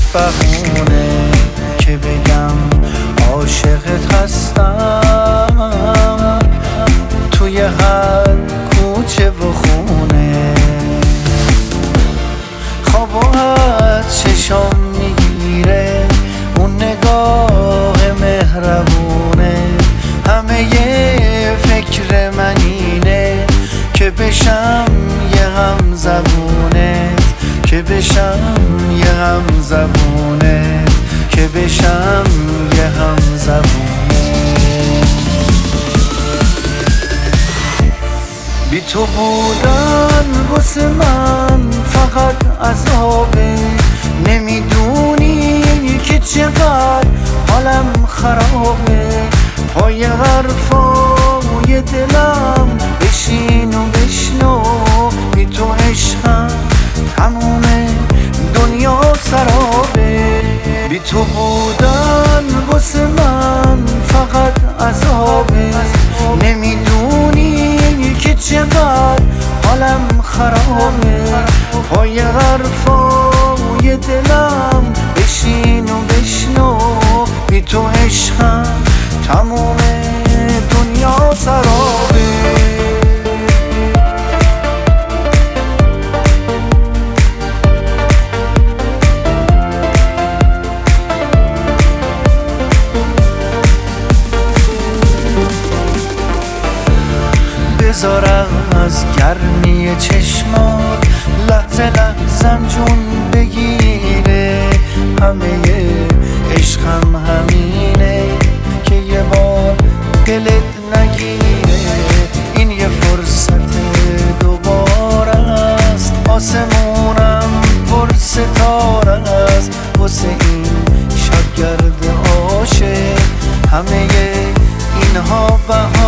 بهونه که بگم عاشقت هستم توی هر کوچه و خونه. خواب و از چشام میگیره اون نگاه مهربونه. همه فکر من اینه که بشم یه هم زبونت، که بشم یه هم زبونت، که بشم یه هم زبونت. بی تو بودن واسه من فقط عذابه. نمیدونی که چقدر حالم خرابه. پای حرفای دلم بشین و بشنو، بی تو عشقم تموم دنیا سرابه. بی تو بودن واسه من فقط عذابه. نمیدونی که چقدر حالم خرابه. پای حرفای دلم بشین و بشنو، بی تو عشقم تموم دنیا سرابه. بذارم از گرمی چشمات لحظه لحظم جون بگیره. همه عشقم همینه که یه بار دلت نگیره. این یه فرصت دوباره است، آسمونم پر ستاره است. واسه این شب گرد عاشق همه اینها بهانه